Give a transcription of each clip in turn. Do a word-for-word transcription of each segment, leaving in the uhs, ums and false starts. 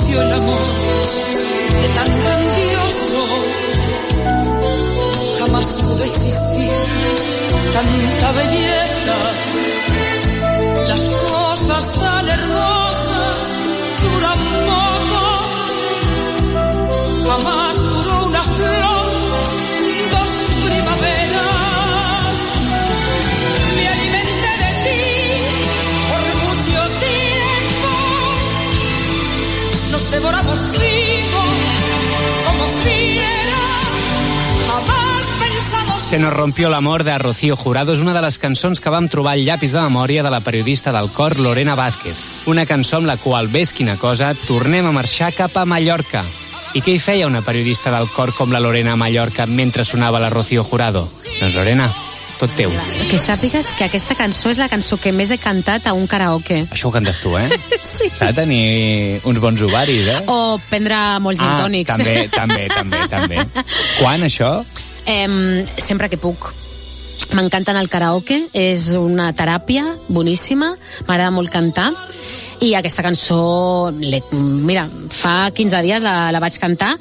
nació el amor de tan grandioso. Jamás pudo existir tanta belleza. Las cosas tan hermosas duran poco. Jamás duró una flor dos primaveras. Me alimenté de ti por mucho tiempo. Nos devoramos vivos como fiera. Jamás pensamos... Se nos rompió l'amor de Rocío Jurado és una de les cançons que vam trobar al llapis de memòria de la periodista del cor Lorena Vázquez. Una cançó amb la qual, ves quina cosa, tornem a marxar cap a Mallorca. I què hi feia una periodista del cor com la Lorena a Mallorca mentre sonava la Rocío Jurado? Doncs Lorena, tot teu. Que sàpigues que aquesta cançó és la cançó que més he cantat a un karaoke. Això ho cantes tu, eh? Sí. S'ha de tenir uns bons ovaris, eh? O prendre molts gin tònics. Ah, també, també, també, també. Quan, això? Eh, sempre que puc. M'encanta anar al karaoke, és una teràpia boníssima, m'agrada molt cantar. I aquesta cançó, mira, fa quinze dies la, la vaig cantar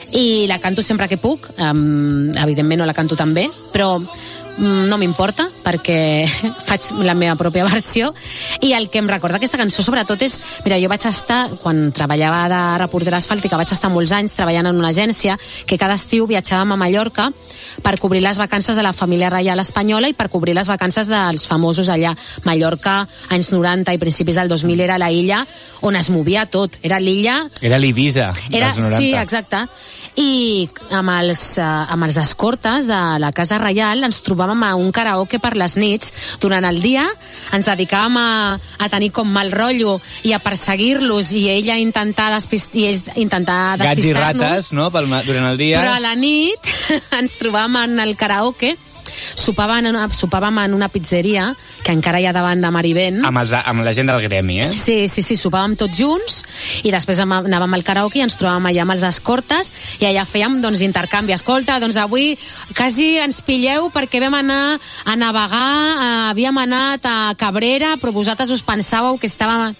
i la canto sempre que puc. Um, evidentment no la canto tan bé, però um, no m'importa perquè faig la meva pròpia versió. I el que em recorda aquesta cançó sobretot és, mira, jo vaig estar, quan treballava de reportera asfàltica, vaig estar molts anys treballant en una agència que cada estiu viatjàvem a Mallorca per cobrir les vacances de la família reial espanyola i per cobrir les vacances dels famosos allà. Mallorca, anys noranta i principis del dos mil, era la illa on es movia tot. Era l'illa... Era l'Ibiza era, dels noranta. Sí, exacte. I amb els, uh, amb els escortes de la Casa Reial ens trobàvem a un karaoke per les nits. Durant el dia ens dedicàvem a, a tenir com mal rotllo i a perseguir-los i ella intentar despist i ells intentar despistar-nos. Gats i rates, no?, pel, durant el dia. Però a la nit ens trobàvem en el karaoke, sopàvem en una, sopàvem en una pizzeria que encara hi ha davant de Marivent. Amb, els, amb la gent del gremi, eh? Sí, sí, sí, sopàvem tots junts i després anàvem al karaoke i ens trobàvem allà amb els escortes i allà fèiem, doncs, intercanvi. Escolta, doncs avui quasi ens pilleu perquè vam anar a navegar, eh, havíem anat a Cabrera, però vosaltres us pensàveu que estàvem...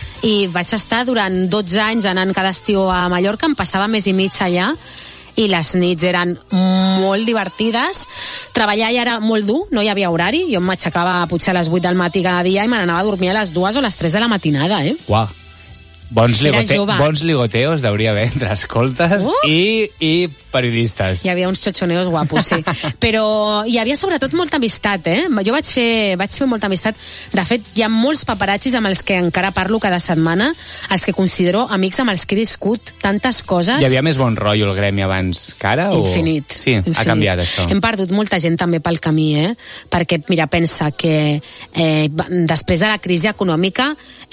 I vaig estar durant dotze anys anant cada estiu a Mallorca, em passava mes i mig allà, i les nits eren molt divertides. Treballar ja era molt dur, no hi havia horari. Jo m'aixecava potser a les vuit del matí cada dia i me n'anava a dormir a les dues o les tres de la matinada, eh? Uau. Bons, ligote jove. bons ligoteos deuria haver entre escoltes uh! i, i periodistes. Hi havia uns xochoneos guapos, sí. Però hi havia sobretot molta amistat, eh? Jo vaig fer, vaig fer molta amistat. De fet, hi ha molts paparazzis amb els que encara parlo cada setmana, els que considero amics amb els que he viscut tantes coses. Hi havia més bon rotllo el gremi abans que ara? Infinit. O... Sí, infinit. Ha canviat això. Hem perdut molta gent també pel camí, eh? Perquè, mira, pensa que eh, després de la crisi econòmica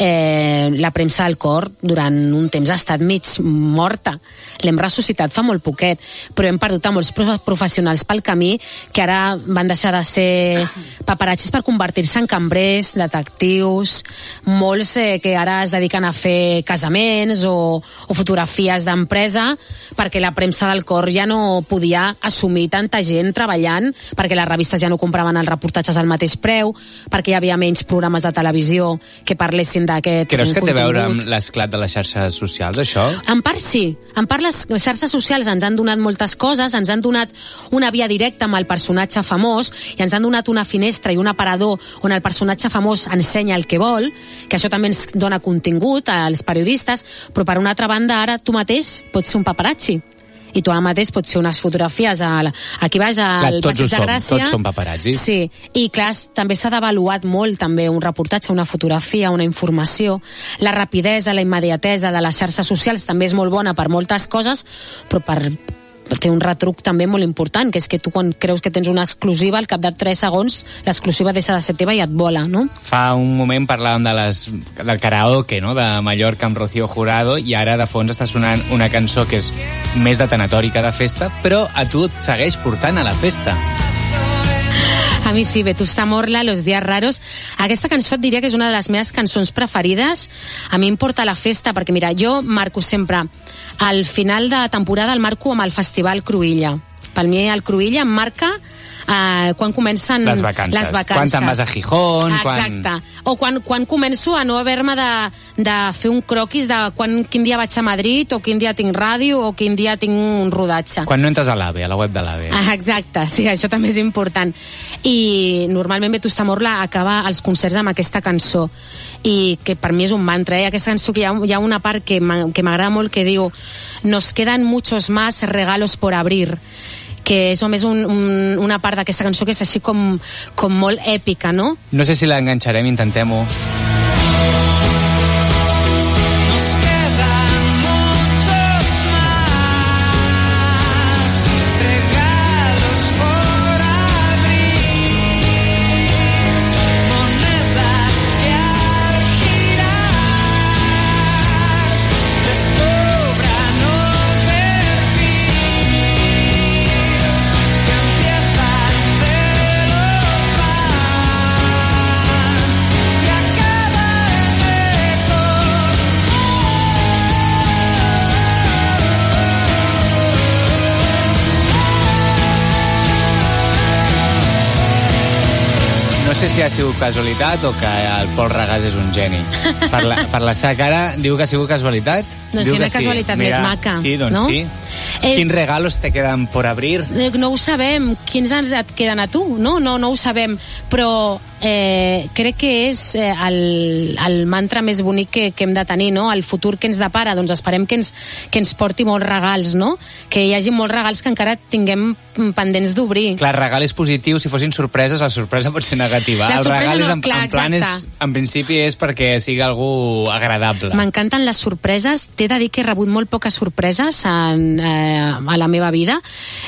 eh, la premsa del cor durant un temps ha estat mig morta. L'hem ressuscitat fa molt poquet, però hem perdut a molts professionals pel camí que ara van deixar de ser paparazzis per convertir-se en cambrers, detectius, molts eh, que ara es dediquen a fer casaments o, o fotografies d'empresa, perquè la premsa del cor ja no podia assumir tanta gent treballant, perquè les revistes ja no compraven els reportatges al mateix preu, perquè hi havia menys programes de televisió que parlessin d'aquest contingut. Creus que té a veure amb l'esclat de les xarxes socials, això? En part sí. En part les xarxes socials ens han donat moltes coses, ens han donat una via directa amb el personatge famós i ens han donat una finestra i un aparador on el personatge famós ensenya el que vol, que això també ens dona contingut als periodistes, però per una altra banda ara tu mateix pots ser un paparazzi. I tu ara mateix pots fer unes fotografies a la, aquí baix al Passeig de Gràcia. Tots som paparazzis. Sí, i clar, també s'ha devaluat molt també un reportatge, una fotografia, una informació. La rapidesa, la immediatesa de les xarxes socials també és molt bona per moltes coses, però per té un retruc també molt important, que és que tu quan creus que tens una exclusiva, al cap de tres segons l'exclusiva deixa de ser teva i et vola, no? Fa un moment parlàvem de les, del karaoke, no?, de Mallorca amb Rocío Jurado, i ara de fons està sonant una cançó que és més de tanatori que de festa, però a tu et segueix portant a la festa. A mi sí, Vetusta Morla, Los días raros. Aquesta cançó et diria que és una de les meves cançons preferides. A mi em porta a la festa, perquè mira, jo marco sempre al final de temporada el marco amb el Festival Cruïlla. Per mi el Cruïlla em marca Uh, quan comencen les vacances. les vacances. Quan te'n vas a Gijón. Exacte. Quan... O quan, quan començo a no haver-me de, de fer un croquis de quan, quin dia vaig a Madrid, o quin dia tinc ràdio, o quin dia tinc un rodatge. Quan no entres a l'AVE, a la web de l'AVE. Ah, exacte, sí, això també és important. I normalment Vetustamorla acaba els concerts amb aquesta cançó, i que per mi és un mantra, eh? Aquesta cançó que hi ha, hi ha una part que m'agrada molt que diu: nos quedan muchos más regalos por abrir, que és només un, un, una part d'aquesta cançó que és així com, com molt èpica, no? No sé si l'enganxarem, intentem-ho. No sé si ha sigut casualitat o que el Pol Regàs és un geni. Per la, per la seva cara, diu que ha sigut casualitat? Doncs diu si una sí. casualitat Mira, més maca. Sí, doncs no? sí. És... Quins regalos te queden por abrir? No ho sabem. Quins et queden a tu? No, no, no ho sabem. Però eh, crec que és eh, el, el mantra més bonic que, que hem de tenir, no? El futur que ens depara. Doncs esperem que ens, que ens porti molts regals, no? Que hi hagi molts regals que encara tinguem pendents d'obrir. Clar, regal és positiu. Si fossin sorpreses, la sorpresa pot ser negativa. La el regal no, és en, clar, en plan és, en principi és perquè sigui algú agradable. M'encanten les sorpreses. T'he de dir que he rebut molt poques sorpreses en, eh, a la meva vida.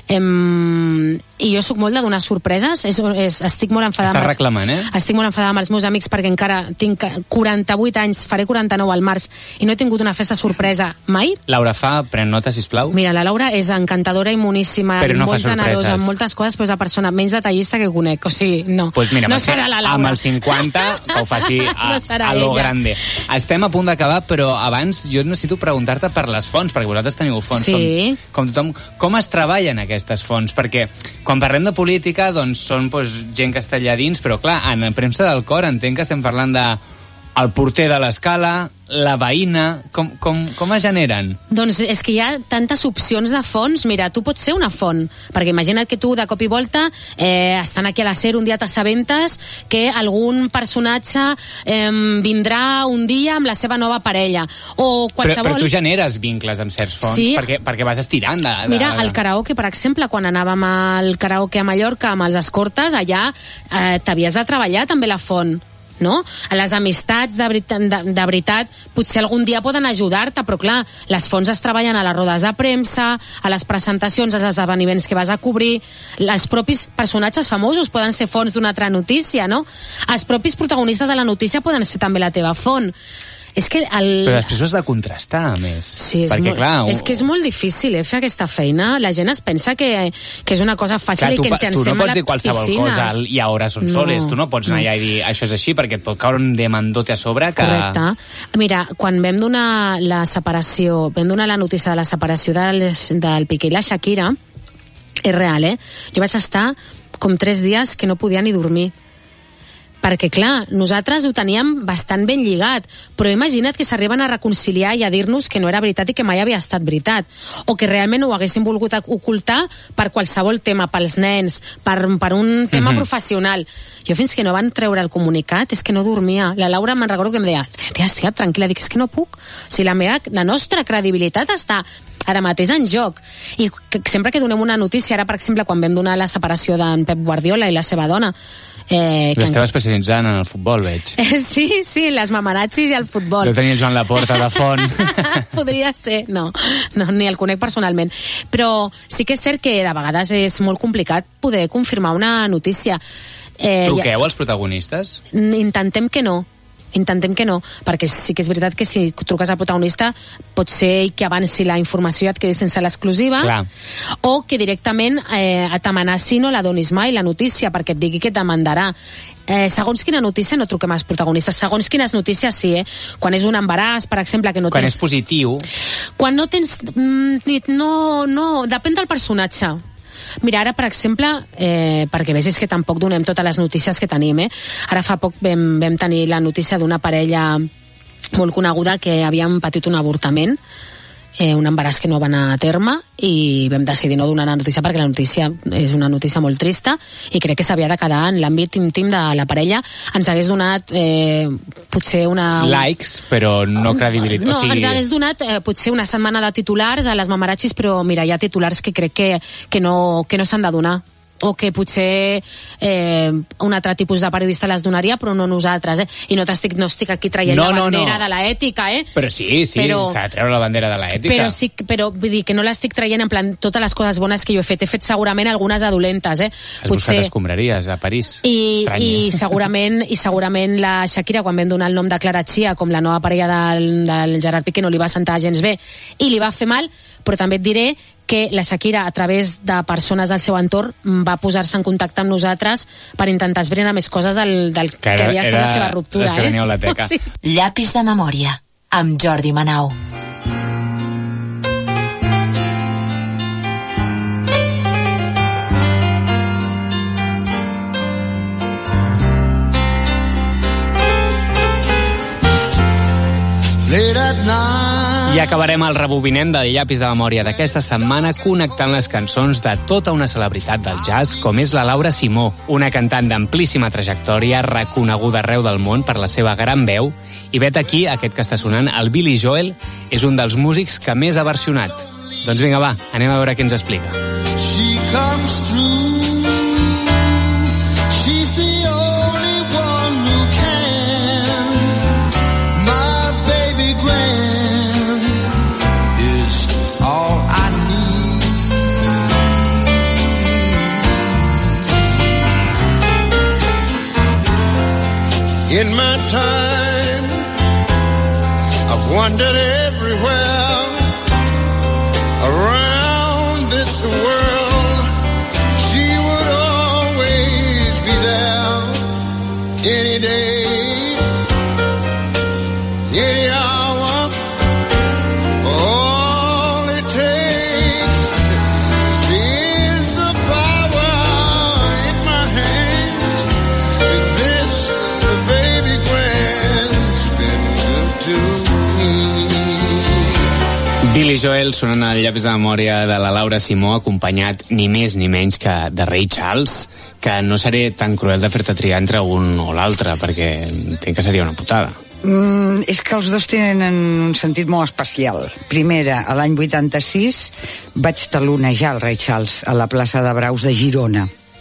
Em, I jo sóc molt de donar sorpreses. És, és, estic molt enfadada. Estàs reclamant, eh? Estic molt enfadada amb els meus amics perquè encara tinc quaranta-vuit anys, faré quaranta-nou al març, i no he tingut una festa sorpresa mai. Laura fa, pren nota, sisplau. Mira, la Laura és encantadora i moníssima, però i no molt generosa en moltes coses, però és la persona menys detallista que conec. O sigui, no. Pues mira, no serà la Laura. Amb el cinquanta, que ho faci a, no a lo ella. grande. Estem a punt d'acabar, però abans jo necessito preguntar-te per les fonts, perquè vosaltres teniu fonts. Sí. Com, com tothom. Com es treballen aquestes fonts? Perquè quan parlem de política, doncs són doncs, gent que està allà dins, però clar, en premsa del cor entenc que estem parlant de el porter de l'escala, la veïna... Com, com, com es generen? Doncs és que hi ha tantes opcions de fonts. Mira, tu pots ser una font, perquè imagina't que tu de cop i volta eh, estan aquí a la SER, un dia t'assabentes que algun personatge eh, vindrà un dia amb la seva nova parella. O qualsevol... Però, però tu generes vincles amb certs fonts, sí. perquè, perquè vas estirant. De, de... Mira, el karaoke, per exemple, quan anàvem al karaoke a Mallorca amb els escortes, allà eh, t'havies de treballar també la font. No? A les amistats de, veritat, de, de veritat potser algun dia poden ajudar-te, però clar, les fonts es treballen a les rodes de premsa, a les presentacions, als esdeveniments que vas a cobrir. Els propis personatges famosos poden ser fonts d'una altra notícia, no? Els propis protagonistes de la notícia poden ser també la teva font. És que el... Però després has de contrastar, a més. Sí, és, perquè, molt, clar, un... és que és molt difícil eh, fer aquesta feina. La gent es pensa que, que és una cosa fàcil, clar, tu, i que ens llancem a les piscines. Tu no pots dir qualsevol cosa i a hores són no, soles. Tu no pots anar no. allà i dir això és així, perquè et pot caure un demandote a sobre que... Correcte. Mira, quan vam donar la separació, vam donar la notícia de la separació del, del Piqué i la Shakira, és real, eh? Jo vaig estar com tres dies que no podia ni dormir. Perquè, clar, nosaltres ho teníem bastant ben lligat, però imagina't que s'arriben a reconciliar i a dir-nos que no era veritat i que mai havia estat veritat, o que realment ho haguessin volgut ocultar per qualsevol tema, pels nens, per, per un tema mm-hmm. professional. Jo fins que no van treure el comunicat és que no dormia. La Laura me'n recordo que em deia, tia, tia, tranquil·la, dic, és que no puc. O sigui, la, meva, la nostra credibilitat està ara mateix en joc. I que, sempre que donem una notícia, ara, per exemple, quan vam donar la separació d'en Pep Guardiola i la seva dona... Eh, L'esteu en... especialitzant en el futbol, veig. Eh, sí, sí, les mamarazzis i el futbol. Deu tenir el Joan Laporta de font. Podria ser, no, no, ni el conec personalment. Però sí que és cert que de vegades és molt complicat poder confirmar una notícia. Eh, Truqueu ja... als protagonistes? Intentem que no. Intentem que no, perquè sí que és veritat que si truques al protagonista pot ser que avanci la informació i et quedi sense l'exclusiva, o que directament eh, t'amenacin o la donis mai la notícia perquè et digui que et demandarà. Eh, segons quina notícia no truquem als protagonistes, segons quines notícies sí, eh? Quan és un embaràs, per exemple, que no quan tens... és positiu. Quan no tens... Mm, no, no, depèn del personatge. Mira, ara, per exemple, eh, perquè vegis que tampoc donem totes les notícies que tenim, eh? Ara fa poc vam, vam tenir la notícia d'una parella molt coneguda que havien patit un avortament, eh, un embaràs que no va anar a terme, i vam decidir no donar la notícia perquè la notícia és una notícia molt trista i crec que s'havia de quedar en l'àmbit íntim de la parella. Ens hagués donat eh, potser una... Likes, però no credibilitat. No, o sigui... ens hagués donat eh, potser una setmana de titulars a les mamarachis, però mira, hi ha titulars que crec que, que no, que no s'han de donar, o que potser eh, un altre tipus de periodista les donaria, però no nosaltres, eh? I no, estic, no estic aquí traient no, la bandera no, no. de l'ètica, eh? Però sí, sí, però, s'ha de treure la bandera de l'ètica. Però sí, però vull dir que no l'estic traient en plan totes les coses bones que jo he fet. He fet segurament algunes de dolentes, eh? Has potser... buscat escombraries a París. I, Estrany. i, segurament, I segurament la Shakira, quan vam donar el nom de Clara Chia com la nova parella del, del Gerard Piqué, no li va sentar gens bé i li va fer mal, però també et diré que la Shakira, a través de persones del seu entorn, va posar-se en contacte amb nosaltres per intentar esbrinar més coses del, del que, era, que havia estat la seva ruptura. Que eh? la teca. Sí. Llapis de memòria, amb Jordi Manau. Late at night. I acabarem el rebobinem del llapis de memòria d'aquesta setmana connectant les cançons de tota una celebritat del jazz com és la Laura Simó, una cantant d'amplíssima trajectòria, reconeguda arreu del món per la seva gran veu, i vet aquí, aquest que està sonant, el Billy Joel, és un dels músics que més ha versionat. Doncs vinga, va, anem a veure què ens explica. She comes through. She's the only one who can. My baby Gwen is all I need. In my time, I've wandered everywhere around this world. She would always be there, any day, any hour. All it takes is the power in my hands. And this, the baby Gwen's been good to me. Billy Joel sonant al llapis de memòria de la Laura Simó, acompanyat ni més ni menys que de Ray Charles, que no seré tan cruel de fer-te triar entre un o l'altre, perquè entenc que seria una putada. Mm, és que els dos tenen un sentit molt especial. Primera, a l'any vuitanta-sis vaig talonejar el Ray Charles a la plaça de Braus de Girona.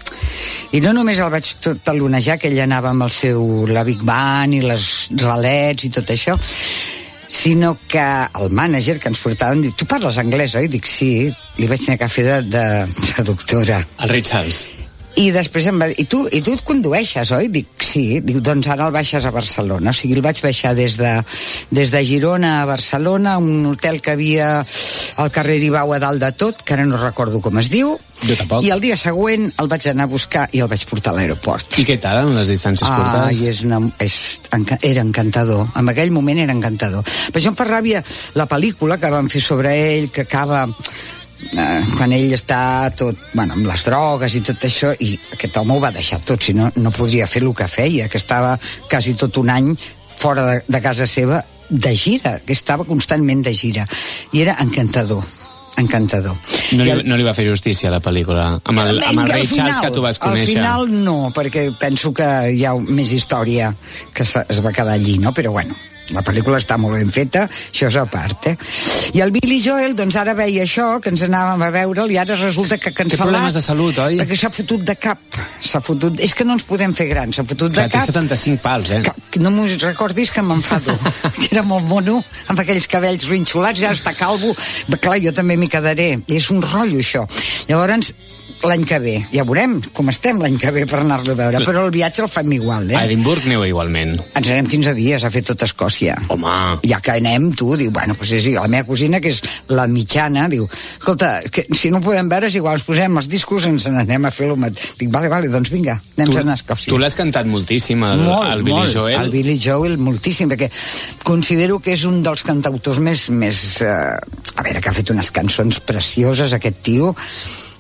I no només el vaig talonejar, que ell anava amb el seu, la Big Band i les ralets i tot això, sinó que el mànager que ens portava em diu, tu parles anglès, oi? Dic, sí, li vaig tenir que fer de, de traductora. El Ray Charles. I després em va dir, i tu, i tu et condueixes, oi? Dic, sí. Diu, doncs ara el baixes a Barcelona. O sigui, el vaig baixar des de, des de Girona a Barcelona, un hotel que havia al carrer Ibau a dalt de tot, que ara no recordo com es diu. Jo tampoc. I el dia següent el vaig anar a buscar i el vaig portar a l'aeroport. I què tal en les distàncies curtes? Ai, és una, és, era encantador. En aquell moment era encantador. Per això em fa ràbia la pel·lícula que van fer sobre ell, que acaba... Eh, quan ell està tot, bueno, amb les drogues i tot això, i aquest home ho va deixar tot, si no, no podria fer el que feia, que estava quasi tot un any fora de, de casa seva de gira, que estava constantment de gira, i era encantador encantador. No li, el, no li va fer justícia a la pel·lícula amb el, amb el Ray Charles que tu vas conèixer. Al final no, perquè penso que hi ha més història que es va quedar allí, no? Però bueno, la pel·lícula està molt ben feta, això és a part, eh? I el Billy Joel, doncs ara veia això, que ens anàvem a veure'l, i ara resulta que cancel·lat... Té problemes de salut, oi? Perquè s'ha fotut de cap. S'ha fotut... És que no ens podem fer grans, s'ha fotut Clar, de cap... té setanta-cinc pals, eh? Que, no m'ho recordis que m'enfado. Que era molt mono, amb aquells cabells rinxolats, ja està calvo. Clar, jo també m'hi quedaré. És un rotllo, això. Llavors, l'any que ve, ja veurem com estem l'any que ve per anar-lo a veure, però el viatge el fem igual, eh? A Edimburg aneu igualment. Ens anem quinze dies a fer tot Escòcia. Home! Ja que anem, tu, diu, bueno, pues sí, la meva cosina, que és la mitjana, diu, escolta, que, si no podem veure, és igual, ens posem els discos, ens n'anem a fer-lo. Dic, vale, vale, doncs vinga, anem tu, a anar a Escòcia. Tu l'has cantat moltíssim, el, molt, el Billy molt, Joel. El Billy Joel, moltíssim, perquè considero que és un dels cantautors més... més eh, a veure, que ha fet unes cançons precioses, aquest tio,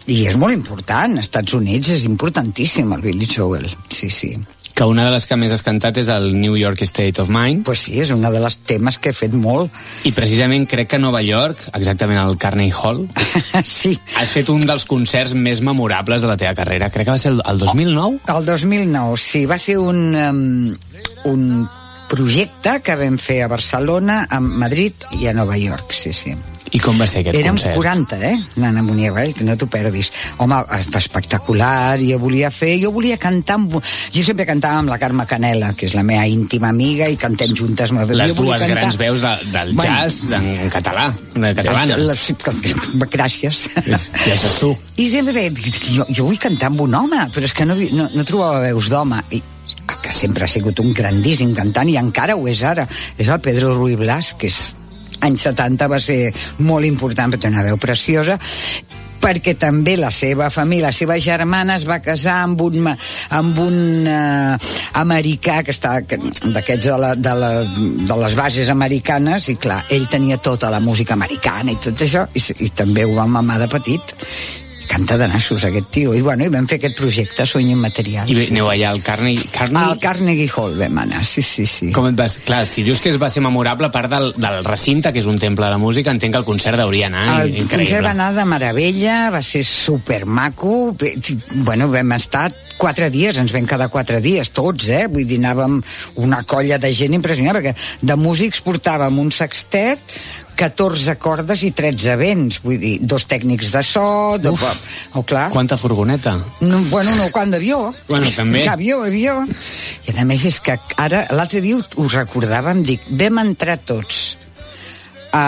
I és molt important, als Estats Units és importantíssim el Billy Joel, sí, sí. Que una de les que més has cantat és el New York State of Mind. Pues sí, és una de les temes que he fet molt. I precisament crec que a Nova York, exactament al Carnegie Hall, sí. Has fet un dels concerts més memorables de la teva carrera. Crec que va ser el, el dos mil nou? El dos mil nou, sí. Va ser un, um, un projecte que vam fer a Barcelona, a Madrid i a Nova York, sí, sí. I com va ser aquest Érem concert? quaranta, eh? Nana Muniaga, que no t'ho perdis. Home, espectacular, jo volia fer... Jo volia cantar... Amb... Jo sempre cantava amb la Carme Canela, que és la meva íntima amiga, i cantem juntes. Les dues cantar... grans veus de, del bueno, jazz en, en català, de catalanes. Les, gràcies. És, ja saps tu. I sempre jo, jo vull cantar amb un home, però és que no, no, no trobava veus d'home. I que sempre ha sigut un grandíssim cantant, i encara ho és ara. És el Pedro Ruiz Blas, que és anys setanta va ser molt important, perquè té una veu preciosa, perquè també la seva família, la seva germana es va casar amb un, amb un uh, americà que està d'aquests de, la, de, la, de les bases americanes, i clar, ell tenia tota la música americana i tot això, i, i també ho va mamar de petit. Canta de nassos aquest tio, i bueno, i vam fer aquest projecte Sueño Immaterial. I sí, aneu sí. allà al Carnegie... Carnegie... Al Carnegie Hall vam anar, sí, sí, sí. Com et vas... Clar, si dius que es va ser memorable, a part del, del recinte, que és un temple de la música, entenc que el concert hauria anar el increïble. El concert va anar de meravella, va ser supermaco, bueno, vam estar quatre dies, ens vam quedar quatre dies, tots, eh? Vull dir, anàvem una colla de gent impressionant, perquè de músics portàvem un sextet, catorze cordes i tretze vents, vull dir, dos tècnics de so... De... Uf, oh, clar. Quanta furgoneta. No, bueno, no, quant d'avió. Bueno, també. Avió, avió. I a més és que ara, l'altre dia ho recordàvem, dic, vam entrar tots a,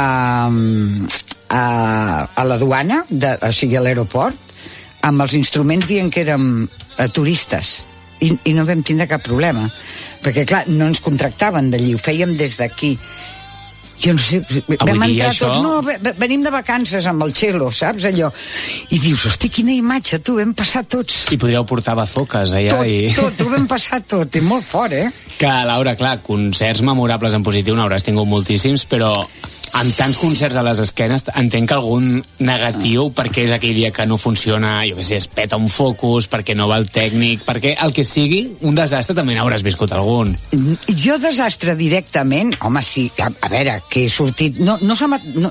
a, a la duana, de, o sigui, a l'aeroport, amb els instruments dient que érem eh, turistes. I, I no vam tindre cap problema. Perquè, clar, no ens contractaven d'allí, ho fèiem des d'aquí. Jo no sé, vam entrar això... tots, no, venim de vacances amb el cello, saps, allò, i dius, hosti, quina imatge, tu, vam passar tots. I podríeu portar bazoques allà tot, i... Tot, ho vam passar tot, i molt fort, eh? Que, Laura, clar, concerts memorables en positiu n'hauràs tingut moltíssims, però amb tants concerts a les esquenes entenc que algun negatiu, perquè és aquell dia que no funciona, jo què sé, es peta un focus, perquè no va el tècnic, perquè el que sigui, un desastre també n'hauràs viscut algun. Jo desastre directament, home, sí, a, a veure, que he sortit... No, no se m'ha... No,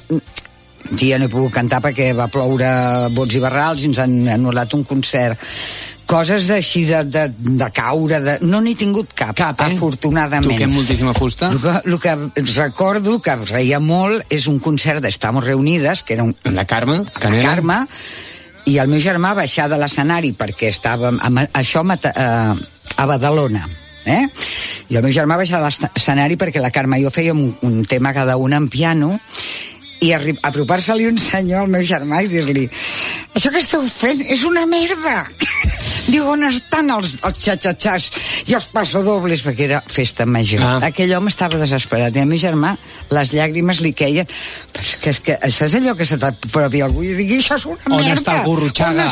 ja no he pogut cantar perquè va ploure bots i barrals i ens han anul·lat un concert. Coses d'així de, de, de caure, de... no n'he tingut cap, cap eh? Afortunadament. Toquem moltíssima fusta. El que, el que recordo, que reia molt, és un concert d'Estamos Reunides, que era un... Amb la Carme Canela. La Carme, i el meu germà baixar de l'escenari perquè estàvem... Això a, a Badalona. Eh? I el meu germà baixar de l'escenari perquè la Carme i jo fèiem un, un tema cada una en piano, i apropar-se-li un senyor al meu germà i dir-li, això que esteu fent és una merda. Diu, on estan els, els xa-xa-xas i els passodobles, perquè era festa major. Ah. Aquell home estava desesperat, i el meu germà les llàgrimes li queien, però és que, és que això és allò que se t'apropi algú i digui, això és una on merda. On està el Gurrutxaga?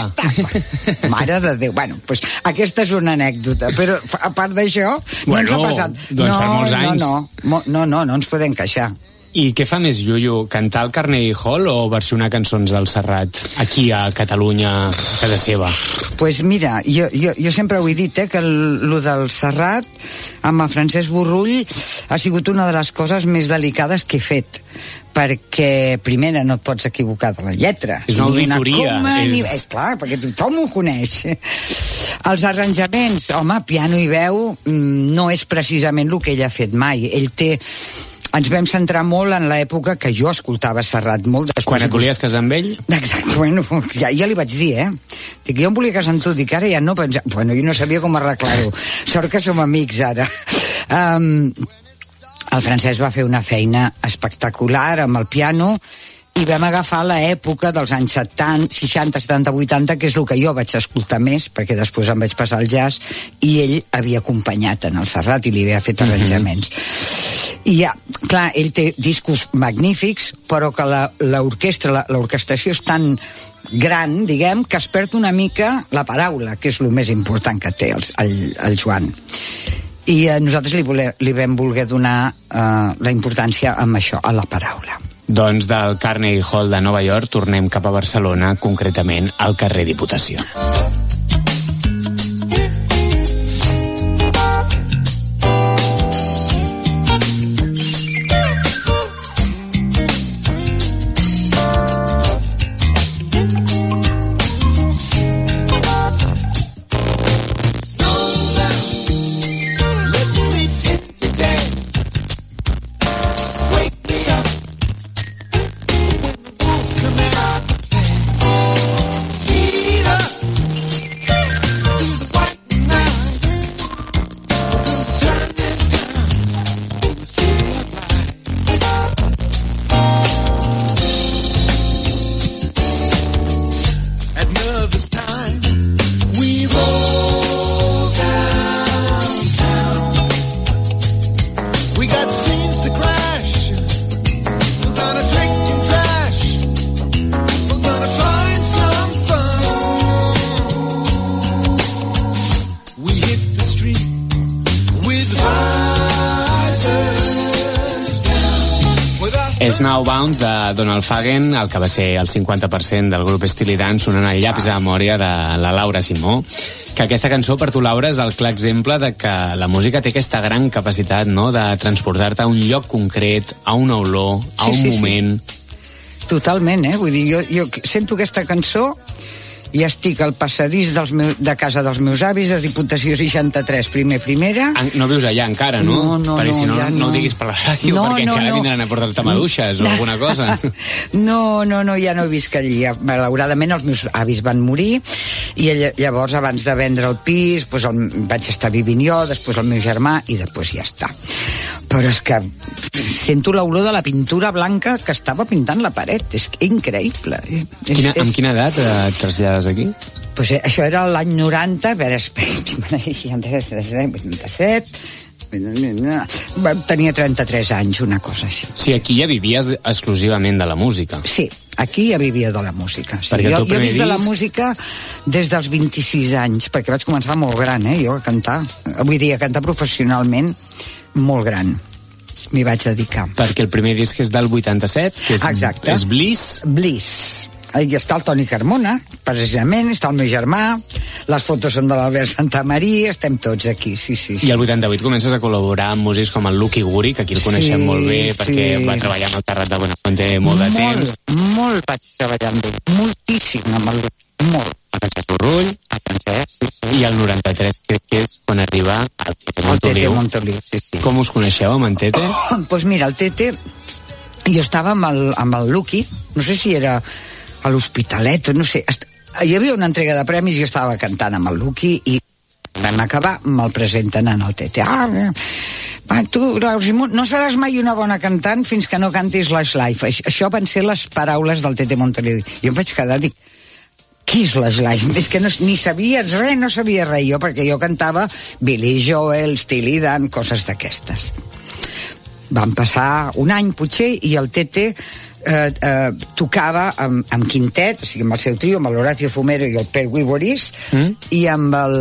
Mare de Déu. Bueno, pues, aquesta és una anècdota, però a part d'això, bueno, no ens ha passat. Doncs no, per molts anys. No, no, no, no, no ens podem queixar. I què fa més Yuyu, cantar al Carnegie Hall o versionar cançons del Serrat aquí a Catalunya, a casa seva? Pues mira, jo, jo, jo sempre ho he dit, eh, que el, lo del Serrat amb el Francesc Borrull ha sigut una de les coses més delicades que he fet, perquè primera no et pots equivocar de la lletra, és una ni auditoria, una coma, és... ni... Eh, clar, perquè tothom ho coneix. Els arranjaments, home, piano i veu no és precisament el que ell ha fet mai. Ell té... Ens vam centrar molt en l'època que jo escoltava Serrat molt. Quan et volies casar amb ell? Exacte, bueno, ja, ja li vaig dir, eh? Dic, jo em volia casar amb tu, dic, ara ja no pensava... Bueno, jo no sabia com arreglar-ho. Sort que som amics, ara. Um, el Francesc va fer una feina espectacular amb el piano i vam agafar l'època dels anys setanta, seixanta, setanta, vuitanta, que és el que jo vaig escoltar més, perquè després em vaig passar al jazz, i ell havia acompanyat en el Serrat i li havia fet arranjaments. Mm-hmm. I ja, clar, ell té discos magnífics, però que l'orquestra, l'orquestació és tan gran, diguem, que es perd una mica la paraula, que és el més important que té el, el, el Joan. I eh, nosaltres li, voler, li vam voler donar eh, la importància amb això, a la paraula. Doncs del Carnegie Hall de Nova York tornem cap a Barcelona, concretament al carrer Diputació. Snowbound de Donald Fagen, el que va ser el cinquanta per cent del grup Steely Dan, sonant el llapis de memòria de la Laura Simó, que aquesta cançó per tu, Laura, és el clar exemple de que la música té aquesta gran capacitat, no?, de transportar-te a un lloc concret, a una olor, a sí, un sí, moment. Sí. Totalment, eh? Vull dir, jo, jo sento aquesta cançó i estic al passadís dels meus, de casa dels meus avis, a Diputació seixanta-tres, primer, primera. En, no vius allà encara, no? No, no, perquè no, si no, ja no. no ho diguis per la ràdio, no, perquè no, encara no. vindran a portar-te maduixes o alguna cosa. No, no, no, ja no visc allí. Malauradament els meus avis van morir i llavors, abans de vendre el pis, doncs el, vaig estar vivint jo, després el meu germà i després ja està. Però és que sento l'olor de la pintura blanca que estava pintant la paret. És increïble. Quina, és, amb quina edat et trasllades aquí? Pues això era l'any noranta, a veure, seixanta-set, tenia trenta-tres anys, una cosa així. Sí, aquí ja vivies exclusivament de la música. Sí, aquí ja vivia de la música. Sí, perquè jo, jo he vist disc... de la música des dels vint-i-sis anys, perquè vaig començar molt gran, eh, jo, a cantar. Vull dir, a cantar professionalment molt gran. M'hi vaig dedicar. Perquè el primer disc és del vuitanta-set, que és, exacte. És Bliss. Bliss. Ahí està el Toni Carmona, precisament, està el meu germà, les fotos són de l'Albert Santamaria, estem tots aquí, sí, sí. sí. I el vuitanta-vuit comences a col·laborar amb músics com el Lucky Guri, que aquí el coneixem sí, molt bé, perquè sí. va treballar amb el Terrat de Buenafuente molt de molt, temps. Molt vaig treballar amb ell, moltíssim amb el Lucky, molt. A Francesc Torrull, a Francesc, sí, sí. I el noranta-tres crec que és quan arriba el Tete Montoliu. El Tete Montoliu, sí, sí. Com us coneixeu amb en Tete? Doncs pues mira, el Tete, jo estava amb el, amb el Lucky, no sé si era a l'Hospitalet, no sé, hi havia una entrega de premis i jo estava cantant amb el Lucky i vam acabar, me'l presenten en el Tete. Ah, va, tu, Simó, no seràs mai una bona cantant fins que no cantis Lush Life. Això van ser les paraules del Tete Montoliu. Jo em vaig quedar, dic, qui és Lush Life? És que no, ni sabies res, no sabia res jo, perquè jo cantava Billy Joel, Steely Dan, coses d'aquestes. Van passar un any, potser, i el Tete Eh, eh, tocava amb, amb quintet, o sigui, amb el seu trio, amb l'Horacio Fumero i el Per Wiboris, mm? i amb el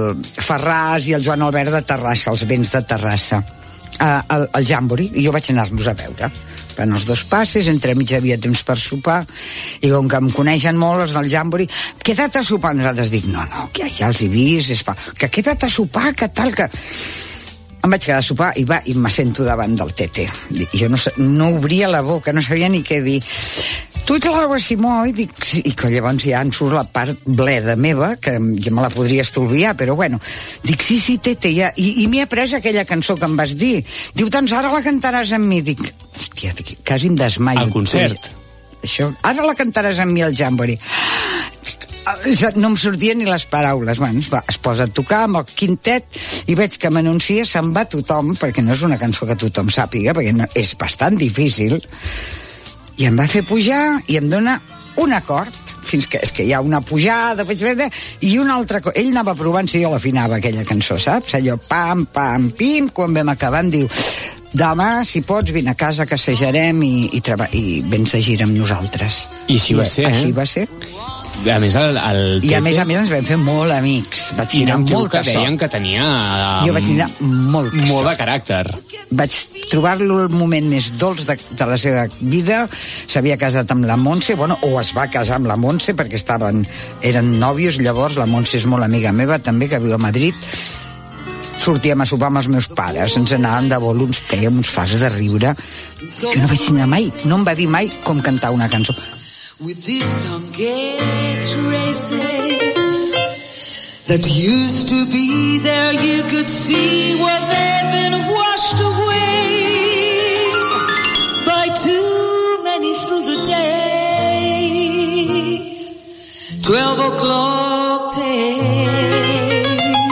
Ferràs i el Joan Albert de Terrassa, els Vents de Terrassa, eh, el, el Jambori, i jo vaig anar-los a veure. Van els dos passes, entre mig havia temps per sopar, i com que em coneixen molt els del Jambori, queda't a sopar. Nosaltres dic, no, no, que ja els he vist, és pa... que queda't a sopar, que tal, que... Em vaig quedar a sopar i va, i me sento davant del Tete. I jo no, no obria la boca, no sabia ni què dir. Tu ets l'Aigua Simó? I dic, sí, i que llavors ja em surt la part bleda meva, que ja me la podria estolviar, però bueno. Dic, sí, sí, Tete, ja. I, i m'he après aquella cançó que em vas dir. Diu, doncs ara la cantaràs amb mi. Dic, hòstia, quasi em desmaio. Al concert? Això, ara la cantaràs amb mi al Jambori. No em sortien ni les paraules. Bueno, es, va, es posa a tocar amb el quintet i veig que m'anuncia, se'n va tothom, perquè no és una cançó que tothom sàpiga, perquè no, és bastant difícil, i em va fer pujar i em dona un acord, fins que, és que hi ha una pujada, i un altre acord. Ell anava provant si jo l'afinava, aquella cançó, saps? Allò, pam, pam, pim, quan vam acabar em diu, demà, si pots, vine a casa que assajarem i, i, treba- i vens a gira amb nosaltres. I així va ser, Així eh? va ser. a més el, el I a més a més ens vam fer molt amics. Vaig I tindre era un tio molta que deien sort. que tenia um, Jo vaig tindre molta molt sort. de caràcter. Vaig trobar-lo el moment més dolç de, de la seva vida. S'havia casat amb la Montse, bueno, o es va casar amb la Montse perquè estaven, eren nòvios. Llavors la Montse és molt amiga meva també, que viu a Madrid. Sortíem a sopar amb els meus pares, ens anàvem de vol uns té, uns fars de riure. Jo no vaig tindre mai, no em va dir mai com cantar una cançó. With these gate races that used to be there, you could see where they've been washed away by too many through the day. Twelve o'clock tales.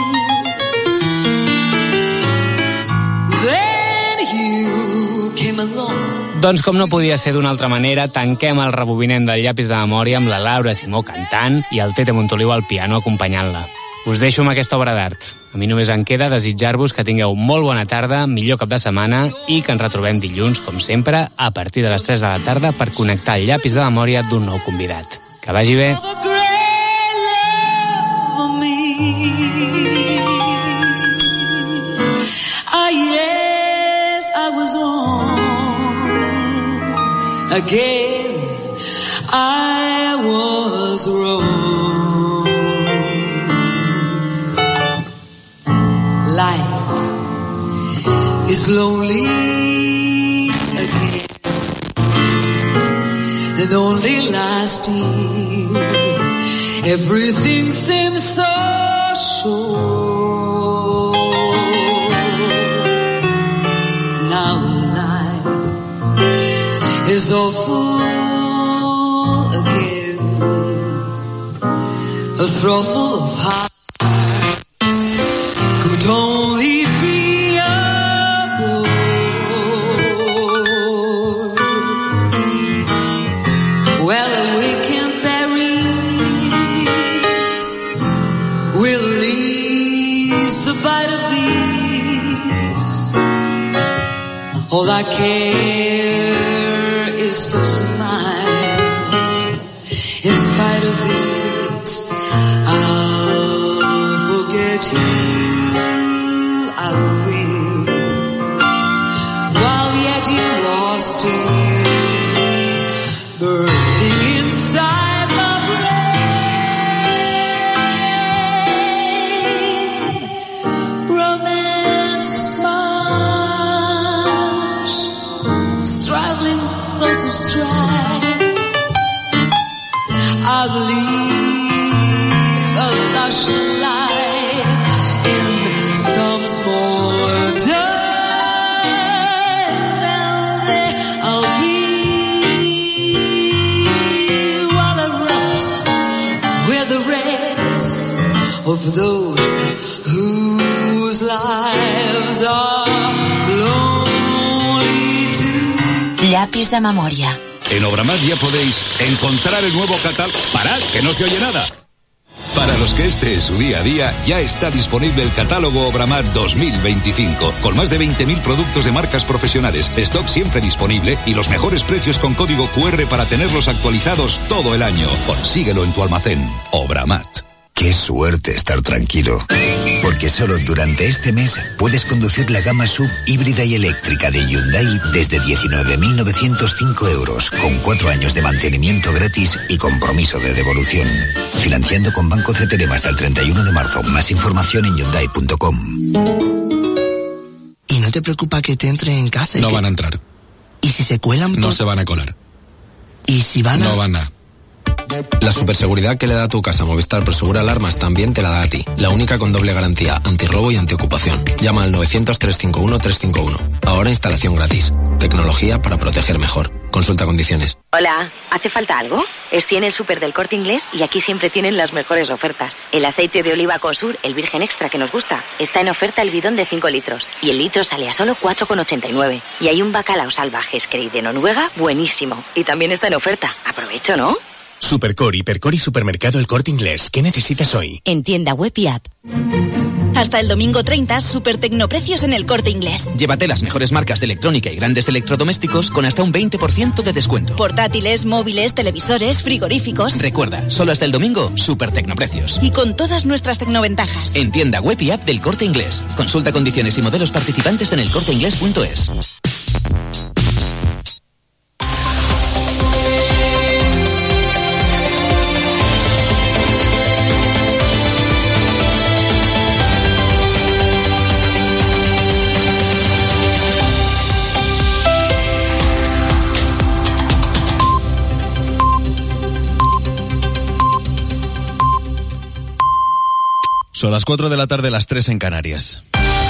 Then you came along. Doncs com no podia ser d'una altra manera, tanquem el rebobinem del llapis de memòria amb la Laura Simó cantant i el Tete Montoliu al piano acompanyant-la. Us deixo amb aquesta obra d'art. A mi només em queda desitjar-vos que tingueu molt bona tarda, millor cap de setmana i que ens retrobem dilluns, com sempre, a partir de les tres de la tarda per connectar el llapis de memòria d'un nou convidat. Que vagi bé. Again, I was wrong. Life is lonely again, and only last year everything seems so sure. Now life is awful again, a throw full of hearts could only be a bore. Well, a weekend berries will least a bite of these. All I care is to smile in spite of this. I'll forget you, I will, while yet you are still burning inside my brain. Romance smiles, struggling versus strife. I believe a lush life in some small dive. Now there I'll be while I rust with the rest of those whose lives are lonely too. Llapis de memòria. En Obramat ya podéis encontrar el nuevo catálogo. ¡Parad, que no se oye nada! Para los que este es su día a día, ya está disponible el catálogo Obramat dos mil veinticinco, con más de veinte mil productos de marcas profesionales, stock siempre disponible y los mejores precios con código cu erre para tenerlos actualizados todo el año. Consíguelo en tu almacén. Obramat. Qué suerte estar tranquilo, porque solo durante este mes puedes conducir la gama sub híbrida y eléctrica de Hyundai desde diecinueve mil novecientos cinco euros, con cuatro años de mantenimiento gratis y compromiso de devolución. Financiando con Banco C T L M hasta el treinta y uno de marzo. Más información en Hyundai punto com. ¿Y no te preocupa que te entre en casa? No que... van a entrar. ¿Y si se cuelan? No por... se van a colar. ¿Y si van a...? No van a... La superseguridad que le da a tu casa Movistar Prosegura Alarmas también te la da a ti. La única con doble garantía, antirrobo y antiocupación. Llama al novecientos, trescientos cincuenta y uno, trescientos cincuenta y uno. Ahora instalación gratis. Tecnología para proteger mejor. Consulta condiciones. Hola, ¿hace falta algo? Estoy en el súper del Corte Inglés y aquí siempre tienen las mejores ofertas. El aceite de oliva Consur, el virgen extra que nos gusta, está en oferta el bidón de cinco litros. Y el litro sale a solo cuatro con ochenta y nueve. Y hay un bacalao salvaje Screy de Noruega buenísimo. Y también está en oferta. Aprovecho, ¿no? Supercore, Hipercore y Supermercado El Corte Inglés. ¿Qué necesitas hoy? En tienda web y app. Hasta el domingo treinta, super tecnoprecios en El Corte Inglés. Llévate las mejores marcas de electrónica y grandes electrodomésticos con hasta un veinte por ciento de descuento. Portátiles, móviles, televisores, frigoríficos. Recuerda, solo hasta el domingo, super tecnoprecios. Y con todas nuestras tecnoventajas. En tienda web y app del Corte Inglés. Consulta condiciones y modelos participantes en el corte inglés punto es. Son las cuatro de la tarde, las tres en Canarias.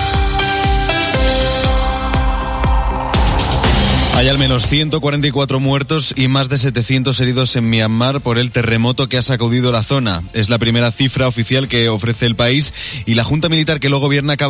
Hay al menos ciento cuarenta y cuatro muertos y más de setecientos heridos en Myanmar por el terremoto que ha sacudido la zona. Es la primera cifra oficial que ofrece el país y la Junta Militar que lo gobierna acaba